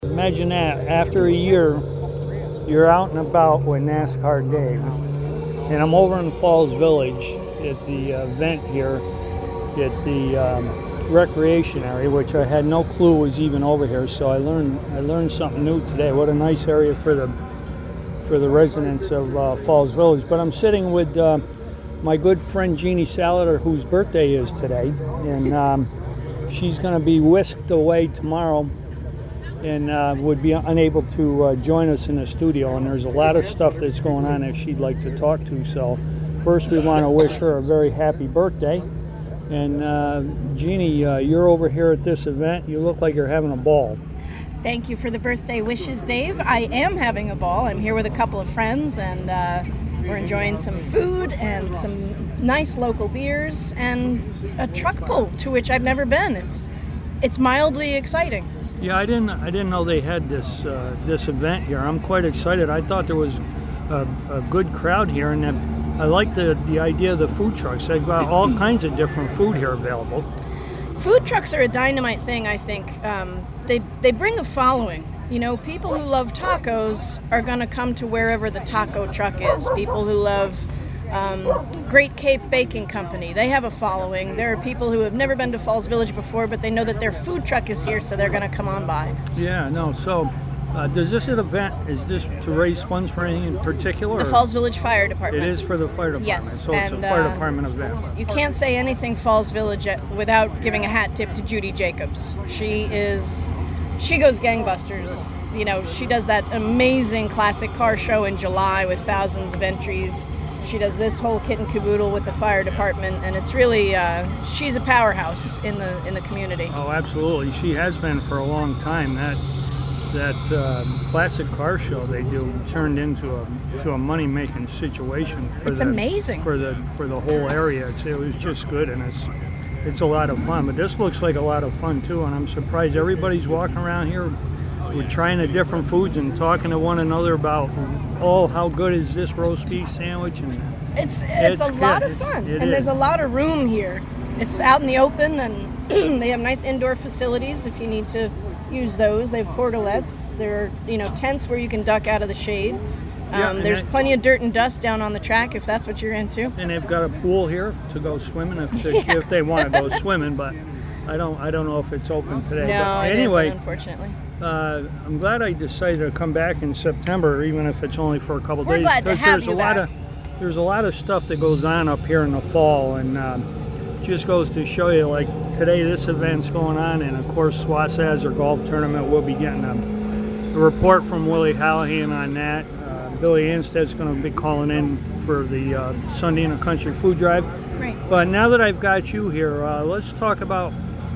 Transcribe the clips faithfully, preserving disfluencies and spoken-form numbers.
Imagine that, after a year, you're out and about with NASCAR Dave. And I'm over in Falls Village at the event here at the um, recreation area, which I had no clue was even over here. So I learned I learned something new today. What a nice area for the for the residents of uh, Falls Village. But I'm sitting with uh, my good friend Jeannie Salater, whose birthday is today, and um, she's going to be whisked away tomorrow and uh, would be unable to uh, join us in the studio. And there's a lot of stuff that's going on that she'd like to talk to. So first we want to wish her a very happy birthday. And uh, Jeannie, uh, you're over here at this event. You look like you're having a ball. Thank you for the birthday wishes, Dave. I am having a ball. I'm here with a couple of friends, and uh, we're enjoying some food and some nice local beers and a truck pull to which I've never been. It's it's mildly exciting. Yeah, I didn't. I didn't know they had this uh, this event here. I'm quite excited. I thought there was a, a good crowd here, and that I like the the idea of the food trucks. They've got all kinds of different food here available. Food trucks are a dynamite thing, I think. Um, they they bring a following. You know, people who love tacos are going to come to wherever the taco truck is. People who love Um, Great Cape Baking Company, they have a following. There are people who have never been to Falls Village before, but they know that their food truck is here, so they're going to come on by. Yeah, no, so uh, does this event, is this to raise funds for anything in particular? The Falls Village Fire Department. It is for the fire department, Yes, so it's and, a fire uh, department event. You can't say anything Falls Village without giving a hat tip to Judy Jacobs. She is, she goes gangbusters. You know, she does that amazing classic car show in July with thousands of entries. She does this whole kit and caboodle with the fire department, and it's really, uh, she's a powerhouse in the in the community. Oh, absolutely. She has been for a long time. That that uh, classic car show they do turned into a to a money-making situation. For It's the, amazing. For the for the whole area. It's, it was just good, and it's it's a lot of fun. But this looks like a lot of fun, too, and I'm surprised everybody's walking around here. We're trying the different foods and talking to one another about, oh, how good is this roast beef sandwich? And It's it's, it's a lot good. of fun, It's, it and is. there's a lot of room here. It's out in the open, and they have nice indoor facilities if you need to use those. They have portalettes. There are, you know, tents where you can duck out of the shade. Um, Yeah, and there's that- plenty of dirt and dust down on the track if that's what you're into. And they've got a pool here to go swimming if they, Yeah. if they want to go swimming, but I don't I don't know if it's open today. No, but it anyway, isn't, unfortunately. Uh, I'm glad I decided to come back in September, even if it's only for a couple We're days. glad to because have there's you a lot back. of there's a lot of stuff that goes on up here in the fall, and um, just goes to show you. Like today, this event's going on, and of course, Swasazzer Golf Tournament. We'll be getting a, a report from Willie Hallahan on that. Uh, Billy Anstead's going to be calling in for the uh, Sunday in the Country Food Drive. Great. But now that I've got you here, uh, let's talk about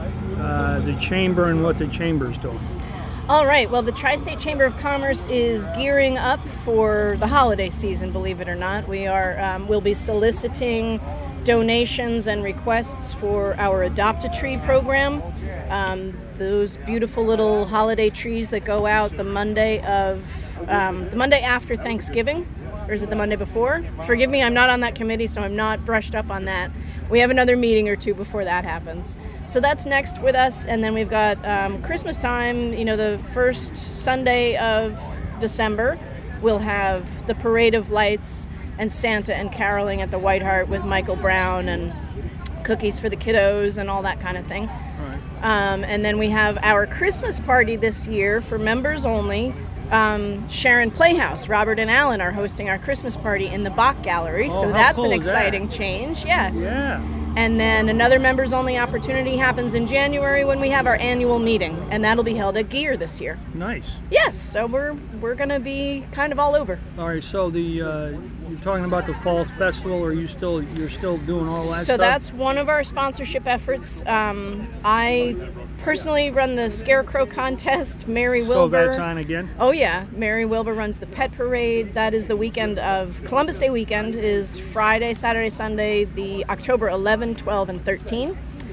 uh, the chamber and what the chamber's doing. All right. Well, the Tri-State Chamber of Commerce is gearing up for the holiday season, believe it or not. We are, um, we'll be soliciting donations and requests for our Adopt-A-Tree program. Um, those beautiful little holiday trees that go out the Monday of, um, the Monday after Thanksgiving. Or is it the Monday before? Forgive me, I'm not on that committee, so I'm not brushed up on that. We have another meeting or two before that happens. So that's next with us, and then we've got um, Christmas time, you know, the first Sunday of December. We'll have the Parade of Lights and Santa and caroling at the White Hart with Michael Brown and cookies for the kiddos and all that kind of thing. Um, and then we have our Christmas party this year for members only. Um, Sharon Playhouse, Robert and Alan are hosting our Christmas party in the Bach Gallery, Oh, so how that's cool an is that? exciting change. Yes. Yeah. And then another members only opportunity happens in January when we have our annual meeting, and that'll be held at Gear this year. Nice. Yes, so we're we're going to be kind of all over. All right. So the uh, you're talking about the Falls Festival. Are you still you're still doing all that So stuff? that's one of our sponsorship efforts. Um, I personally run the Scarecrow contest. Mary So Wilbur. that's on again. Oh yeah, Mary Wilbur runs the pet parade. That is the weekend of Columbus Day weekend is Friday, Saturday, Sunday, the October eleven, twelve, and thirteen.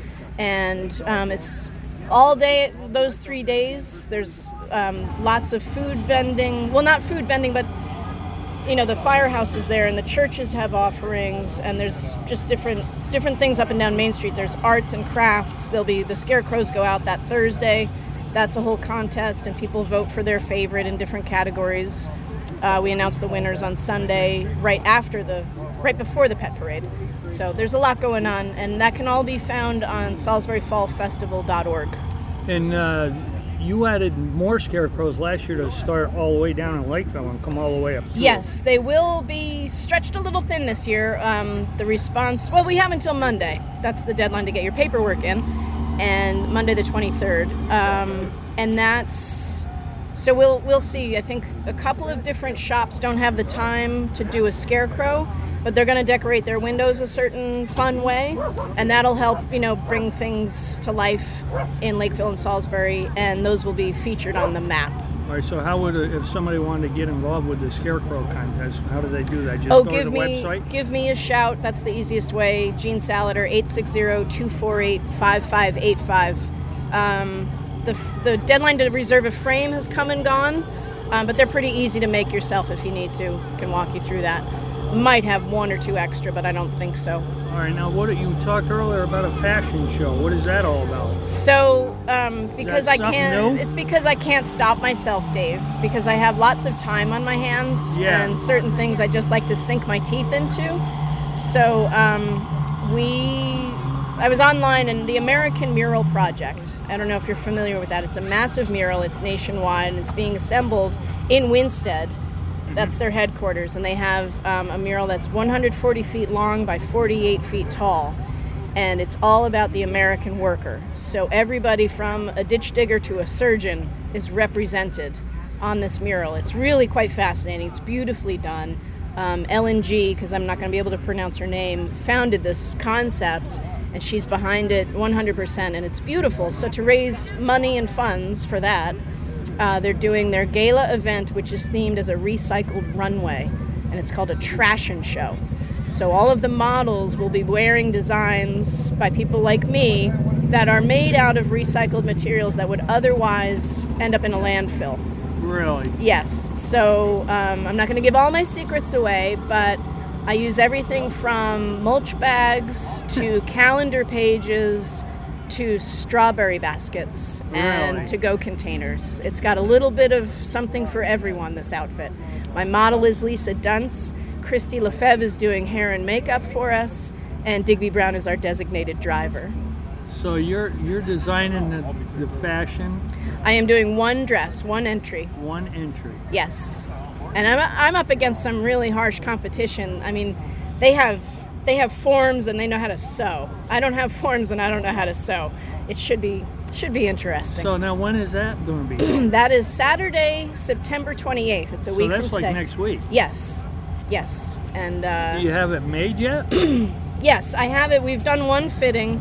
And um, it's all day those three days. There's um, lots of food vending. Well, not food vending, but you know, the firehouse is there, and the churches have offerings, and there's just different different things up and down Main Street. There's arts and crafts. There'll be the scarecrows go out that Thursday. That's a whole contest, and people vote for their favorite in different categories. Uh, we announce the winners on Sunday, right after the, right before the pet parade. So there's a lot going on, and that can all be found on Salisbury Fall Festival dot org. And uh, you added more scarecrows last year to start all the way down in Lakeville and come all the way up through. Yes, they will be stretched a little thin this year. Um, the response, well, we have until Monday. That's the deadline to get your paperwork in, and Monday the twenty-third. Um, and that's, so we'll we'll see. I think a couple of different shops don't have the time to do a scarecrow, but they're going to decorate their windows a certain fun way, and that'll help, you know, bring things to life in Lakeville and Salisbury, and those will be featured on the map. All right, so how would, if somebody wanted to get involved with the scarecrow contest, how do they do that? Just oh, go give to the me, website? Give me a shout. That's the easiest way. Jean Salader, eight six zero, two four eight, five five eight five. Um, the, the deadline to reserve a frame has come and gone, um, but they're pretty easy to make yourself if you need to. Can walk you through that. Might have one or two extra, but I don't think so. All right, now what you talked earlier about a fashion show. What is that all about? So, um, because That's I something can't, new? it's because I can't stop myself, Dave. Because I have lots of time on my hands, Yeah. and certain things I just like to sink my teeth into. So, um, we, I was online, and the American Mural Project. I don't know if you're familiar with that. It's a massive mural. It's nationwide, and it's being assembled in Winstead. That's their headquarters, and they have um, a mural that's one hundred forty feet long by forty-eight feet tall, and it's all about the American worker. So everybody from a ditch digger to a surgeon is represented on this mural. It's really quite fascinating. It's beautifully done. Um, Ellen G., because I'm not going to be able to pronounce her name, founded this concept, and she's behind it one hundred percent, and it's beautiful. So to raise money and funds for that, Uh, they're doing their gala event, which is themed as a recycled runway, and it's called a Trashion Show. So all of the models will be wearing designs by people like me that are made out of recycled materials that would otherwise end up in a landfill. Really? Yes. So um, I'm not going to give all my secrets away, but I use everything from mulch bags to calendar pages to strawberry baskets and Really? to-go containers. It's got a little bit of something for everyone, this outfit. My model is Lisa Dunce. Christy Lefebvre is doing hair and makeup for us, and Digby Brown is our designated driver. So you're you're designing the, the fashion, I am doing one dress, one entry. one entry. Yes. And I'm, I'm up against some really harsh competition. I mean, they have they have forms and they know how to sew. I don't have forms and I don't know how to sew. It should be should be interesting. So now when is that going to be? That is Saturday, September twenty-eighth. It's a So week that's from like today. next week. Yes. Yes. And uh, Do you have it made yet? yes, I have it. We've done one fitting,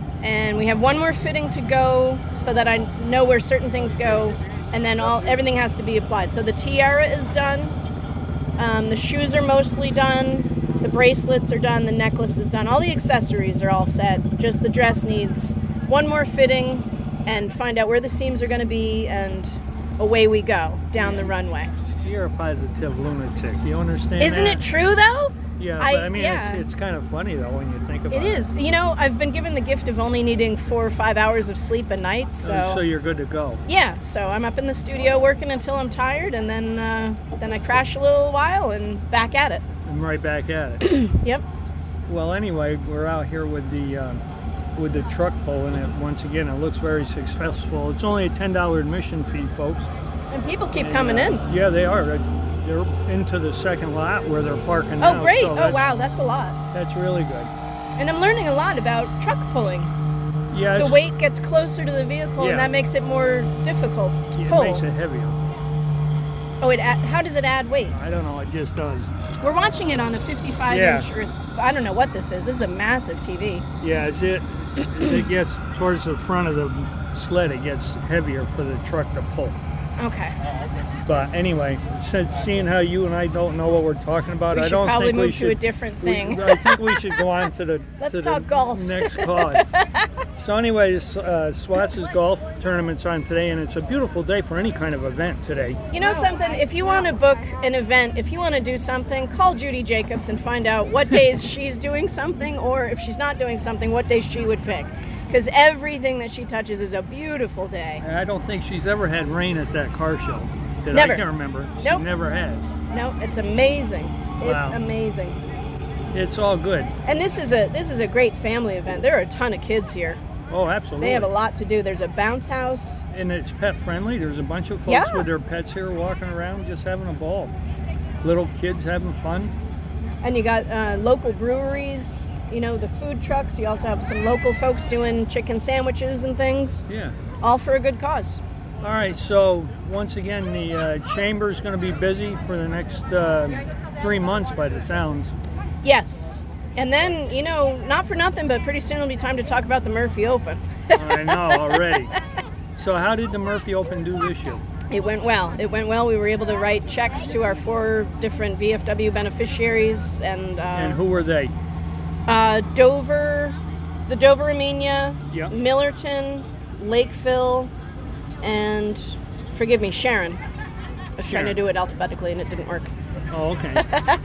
and we have one more fitting to go so that I know where certain things go, and then all everything has to be applied. So the tiara is done. Um, the shoes are mostly done. The bracelets are done. The necklace is done. All the accessories are all set. Just the dress needs one more fitting and find out where the seams are going to be, and away we go down the runway. You're a positive lunatic. You understand Isn't that? it true, though? Yeah, I- but I mean, yeah. it's, it's kind of funny, though, when you think about It it. is. You know, I've been given the gift of only needing four or five hours of sleep a night, so... So you're good to go. Yeah, so I'm up in the studio working until I'm tired, and then uh, then I crash a little while and back at it. I'm right back at it. Yep. Well, anyway, we're out here with the um, with the truck pull, and it, once again, it looks very successful. It's only a ten dollar admission fee, folks. And people keep And, coming uh, in. Yeah, they are. They're, they're into the second lot where they're parking Oh, now. great. so Oh, that's- wow, that's a lot. That's really good. And I'm learning a lot about truck pulling. Yeah, The it's- weight gets closer to the vehicle, Yeah. and that makes it more difficult to it pull. makes it heavier. Oh, it add, how does it add weight? I don't know. It just does. We're watching it on a fifty-five Yeah. inch, or th- I don't know what this is. This is a massive T V. Yeah, as it as it gets towards the front of the sled, it gets heavier for the truck to pull. Okay. But anyway, since seeing how you and I don't know what we're talking about, We I should don't probably think we move should. to a different we- thing. I think we should go on to the Let's to talk the golf. next cause. So anyway, this, uh, Swass's golf tournament's on today, and it's a beautiful day for any kind of event today. You know something? If you want to book an event, if you want to do something, call Judy Jacobs and find out what days she's doing something, or if she's not doing something, what days she would pick. because everything that she touches is a beautiful day. And I don't think she's ever had rain at that car show. That Never. I can remember. She Nope. never has. No, it's amazing. Wow. It's amazing. It's all good. And this is a this is a great family event. There are a ton of kids here. Oh, absolutely. They have a lot to do. There's a bounce house. And it's pet friendly. There's a bunch of folks Yeah. with their pets here walking around just having a ball. Little kids having fun. And you got uh, local breweries, you know, the food trucks. You also have some local folks doing chicken sandwiches and things, Yeah. all for a good cause. All right, so once again, the uh, chamber's going to be busy for the next uh, three months by the sounds. Yes. And then, you know, not for nothing, but pretty soon it'll be time to talk about the Murphy Open. I know already. So how did the Murphy Open do this year? It went well. It went well. We were able to write checks to our four different V F W beneficiaries. And, uh, And who were they? Uh, Dover, the Dover Armenia, Yep. Millerton, Lakeville, and, forgive me, Sharon. I was trying to Sharon. do it alphabetically and it didn't work. Oh, okay.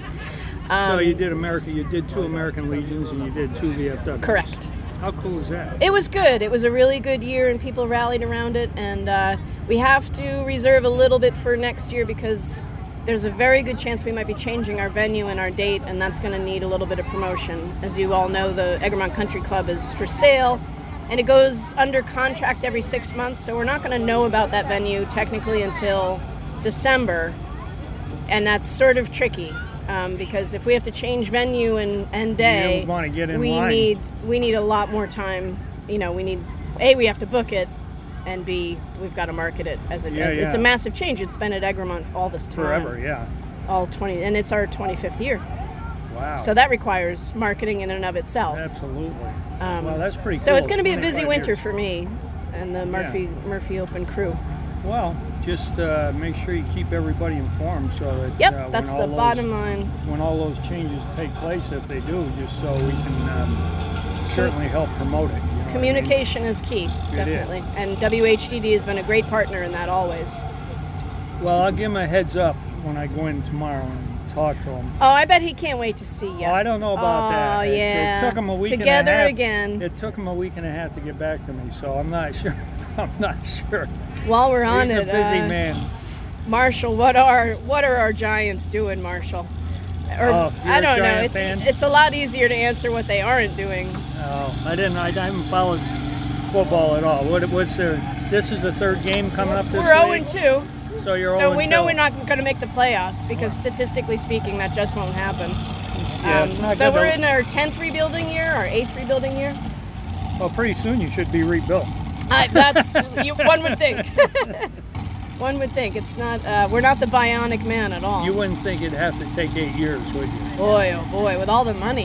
So you did America. You did two American Legions and you did two V F Ws. Correct. How cool is that? It was good. It was a really good year, and people rallied around it. And uh, we have to reserve a little bit for next year because there's a very good chance we might be changing our venue and our date, and that's going to need a little bit of promotion. As you all know, the Egremont Country Club is for sale, and it goes under contract every six months, so we're not going to know about that venue technically until December, and that's sort of tricky. Um, because if we have to change venue and, and day, You wanna get in we line. need we need a lot more time. You know, we need A, we have to book it, and B, we've got to market it as, a, Yeah, as it's a yeah. massive change. It's been at Egremont all this time, Forever, yeah. all twenty, and it's our twenty-fifth year. Wow. So that requires marketing in and of itself. Absolutely. Um, Well, that's pretty So cool. it's going to be a busy twenty-five winter years. for me and the Murphy Murphy Open crew. Well, just uh, make sure you keep everybody informed so that Yep, uh, when that's all the those, bottom line. when all those changes take place, if they do, just so we can um, certainly help promote it. You know what I mean? Communication is key, is. definitely. And W H D D has been a great partner in that always. Well, I'll give him a heads up when I go in tomorrow and talk to him. Oh, I bet he can't wait to see you. Oh, I don't know about oh, that. It- yeah. It, took him a week Together and a half. again. It took him a week and a half to get back to me, so I'm not sure. I'm not sure. While we're on He's it, a busy uh, man. Marshall, what are what are our Giants doing, Marshall? Or Oh, you're I a don't know. Giant It's fan? it's a lot easier to answer what they aren't doing. Oh, I didn't. I, I haven't followed football at all. What? What's the? This is the third game coming up this We're oh week. and two, So you're so oh we and know two. we're not going to make the playoffs because statistically speaking, that just won't happen. Yeah, it's Um, not so good we're to- in our tenth rebuilding year, our eighth rebuilding year. Well, pretty soon you should be rebuilt. I, that's you, one would think. One would think it's not. Uh, we're not the bionic man at all. You wouldn't think it'd have to take eight years, would you? Boy, oh boy, with all the money.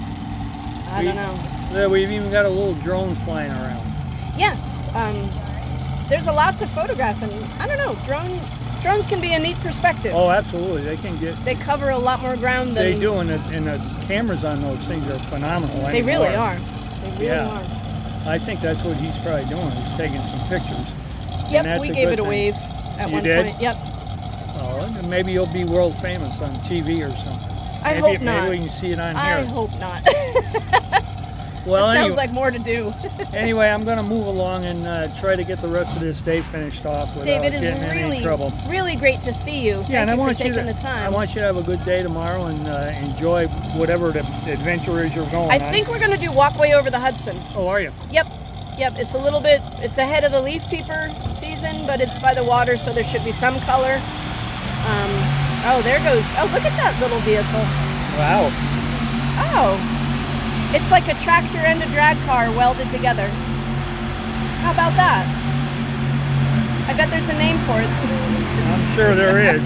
I We- don't know. Yeah, we've even got a little drone flying around. Yes, um, there's a lot to photograph, and I don't know. Drone drones can be a neat perspective. Oh, absolutely. They can get. They cover a lot more ground than They do, and the, and the cameras on those things are phenomenal. They really anymore. are. They really Yeah. are. I think that's what he's probably doing. He's taking some pictures. And Yep, that's we a gave good it a thing. wave at You one did? point. Yep. Oh, and maybe you'll be world famous on T V or something. I maybe, hope not. Maybe we can see it on I here. hope not. Well, Sounds anyway, like more to do. anyway, I'm going to move along and uh, try to get the rest of this day finished off without David, it's getting in any really, trouble. really great to see you. Thank Yeah, and I you for want taking you to, the time. I want you to have a good day tomorrow and uh, enjoy whatever the adventure is you're going I on. think we're going to do Walkway Over the Hudson. Oh, are you? Yep. Yep, it's a little bit, it's ahead of the leaf peeper season, but it's by the water, so there should be some color. Um, oh, there goes, oh, look at that little vehicle. Wow. Oh, it's like a tractor and a drag car welded together. How about that? I bet there's a name for it. I'm sure there is.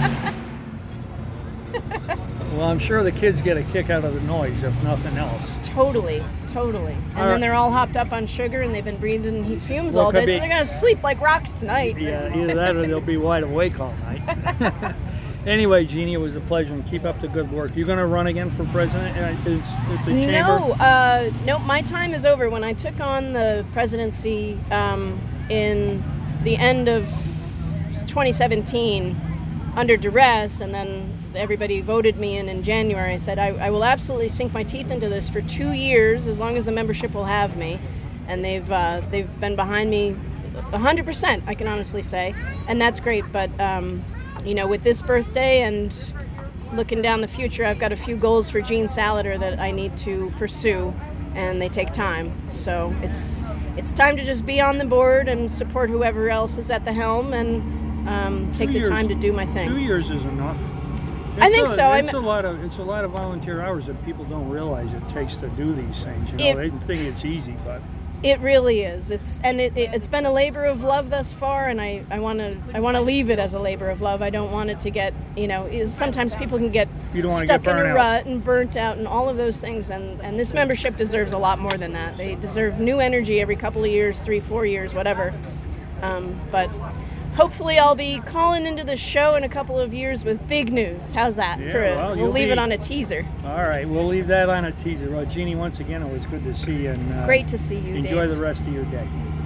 Well, I'm sure the kids get a kick out of the noise, if nothing else. Totally, totally. And All then right. they're all hopped up on sugar and they've been breathing heat fumes Well, all could day, so be- they're going to sleep like rocks tonight. Yeah, either that or they'll be wide awake all night. Anyway, Jeannie, it was a pleasure, and keep up the good work. You going to run again for president at, at the chamber? No, uh, no, my time is over. When I took on the presidency um, in the end of twenty seventeen under duress, and then everybody voted me in in January, I said I, I will absolutely sink my teeth into this for two years as long as the membership will have me. and they've uh, they've been behind me one hundred percent, I can honestly say, and that's great. But um, you know, with this birthday and looking down the future, I've got a few goals for Gene Salater that I need to pursue, and they take time. So it's it's time to just be on the board and support whoever else is at the helm, and um, take Two the years- time to do my thing. Two years is enough. I It's think a, so. It's I'm- a lot of it's a lot of volunteer hours that people don't realize it takes to do these things. You know, It- they think it's easy, but It really is. It's and it, it, it's been a labor of love thus far, and I, I want to I want to leave it as a labor of love. I don't want it to get, you know, is- sometimes people can get You don't wanna stuck get in a burnt out. rut and burnt out and all of those things, and, and this membership deserves a lot more than that. They deserve new energy every couple of years, three, four years, whatever. Um, but hopefully I'll be calling into the show in a couple of years with big news. How's that? Yeah, For a, well, we'll you'll leave be- it on a teaser. all right, we'll leave that on a teaser. Well, Jeannie, once again, it was good to see you, and uh, Great to see you, enjoy Dave. the rest of your day.